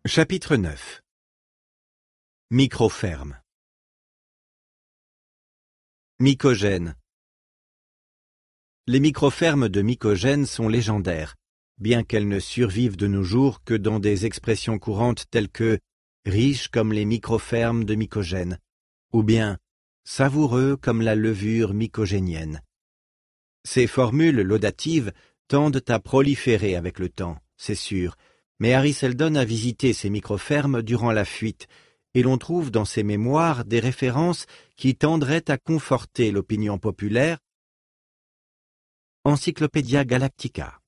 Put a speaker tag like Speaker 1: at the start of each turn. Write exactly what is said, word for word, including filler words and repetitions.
Speaker 1: Chapitre neuf. Microferme. Mycogène. Les microfermes de Mycogène sont légendaires, bien qu'elles ne survivent de nos jours que dans des expressions courantes telles que « riches comme les microfermes de Mycogène » ou bien « savoureux comme la levure mycogénienne ». Ces formules laudatives tendent à proliférer avec le temps, c'est sûr, mais Hari Seldon a visité ces microfermes durant la fuite, et l'on trouve dans ses mémoires des références qui tendraient à conforter l'opinion populaire. Encyclopædia Galactica.